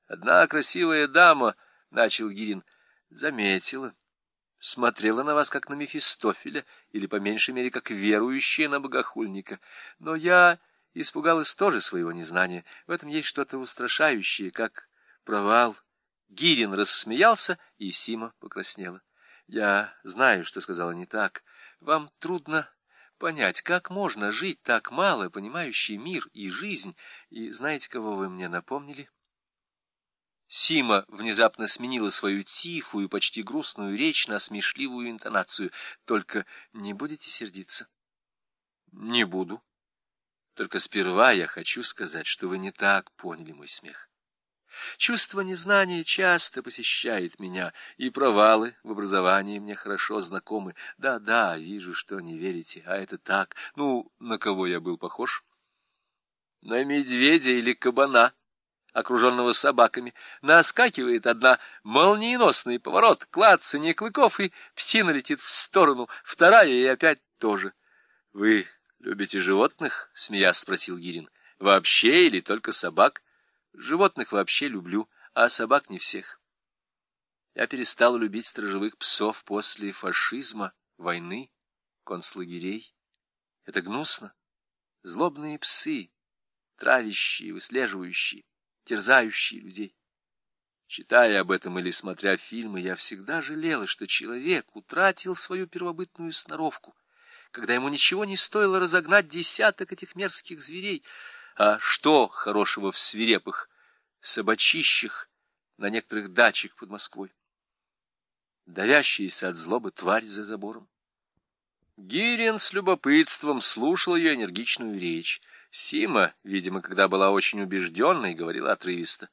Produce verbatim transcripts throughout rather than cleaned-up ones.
Одна красивая дама, — начал Гирин, — заметила, смотрела на вас, как на Мефистофеля, или, по меньшей мере, как верующая на богохульника. Но я испугалась тоже своего незнания. В этом есть что-то устрашающее, как провал. Гирин рассмеялся, и Сима покраснела. Я знаю, что сказала не так. Вам трудно понять, как можно жить так мало, понимающий мир и жизнь. И знаете, кого вы мне напомнили? Сима внезапно сменила свою тихую, почти грустную речь на смешливую интонацию. Только не будете сердиться? Не буду. Только сперва я хочу сказать, что вы не так поняли мой смех. Чувство незнания часто посещает меня, и провалы в образовании мне хорошо знакомы. Да-да, вижу, что не верите, а это так. Ну, на кого я был похож? На медведя или кабана, окруженного собаками. Наскакивает одна, молниеносный поворот, клацанье клыков, и псина летит в сторону, вторая и опять тоже. — Вы любите животных? — смеясь спросил Гирин. — Вообще или только собак? Животных вообще люблю, а собак не всех. Я перестал любить сторожевых псов после фашизма, войны, концлагерей. Это гнусно. Злобные псы, травящие, выслеживающие, терзающие людей. Читая об этом или смотря фильмы, я всегда жалела, что человек утратил свою первобытную сноровку, когда ему ничего не стоило разогнать десяток этих мерзких зверей. А что хорошего в свирепых собачищах на некоторых дачах под Москвой? Давящаяся от злобы тварь за забором. Гирин с любопытством слушал ее энергичную речь. Сима, видимо, когда была очень убежденной, говорила отрывисто.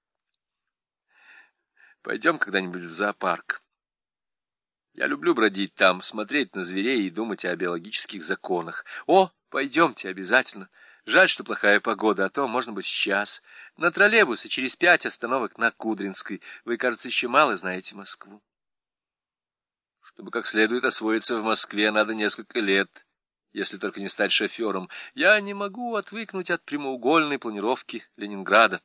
«Пойдем когда-нибудь в зоопарк. Я люблю бродить там, смотреть на зверей и думать о биологических законах. О, пойдемте обязательно. Жаль, что плохая погода, а то можно бы сейчас. На троллейбусе через пять остановок на Кудринской. Вы, кажется, еще мало знаете Москву. Чтобы как следует освоиться в Москве, надо несколько лет, если только не стать шофером. Я не могу отвыкнуть от прямоугольной планировки Ленинграда».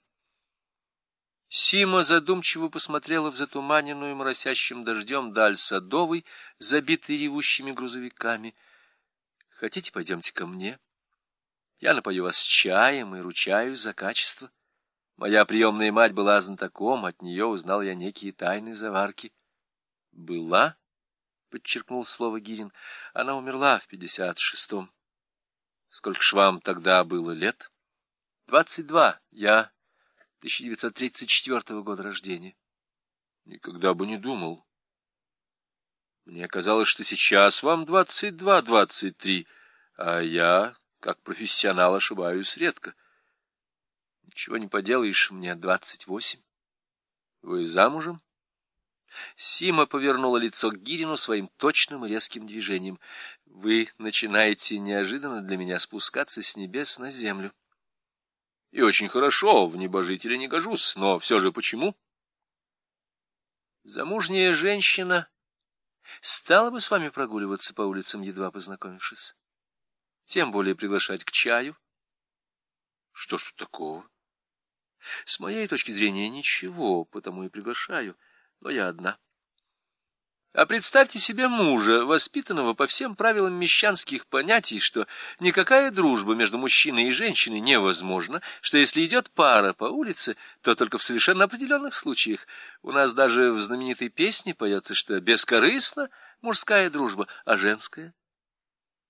Сима задумчиво посмотрела в затуманенную моросящим дождем даль Садовой, забитой ревущими грузовиками. — Хотите, пойдемте ко мне? Я напою вас чаем и ручаюсь за качество. Моя приемная мать была знатоком, от нее узнал я некие тайны заварки. — Была? — подчеркнул слово Гирин. — Она умерла в пятьдесят шестом. — Сколько ж вам тогда было лет? — Двадцать два. Я... тысяча девятьсот тридцать четвёртого года рождения. Никогда бы не думал. Мне казалось, что сейчас вам двадцать два, двадцать три, а я, как профессионал, ошибаюсь редко. Ничего не поделаешь, мне двадцать восемь. Вы замужем? Сима повернула лицо к Гирину своим точным и резким движением. Вы начинаете неожиданно для меня спускаться с небес на землю. И очень хорошо, в небожителя не гожусь, но все же почему? Замужняя женщина стала бы с вами прогуливаться по улицам, едва познакомившись? Тем более приглашать к чаю? Что ж такого? С моей точки зрения ничего, потому и приглашаю, но я одна. А представьте себе мужа, воспитанного по всем правилам мещанских понятий, что никакая дружба между мужчиной и женщиной невозможна, что если идет пара по улице, то только в совершенно определенных случаях. У нас даже в знаменитой песне поется, что бескорыстна мужская дружба, а женская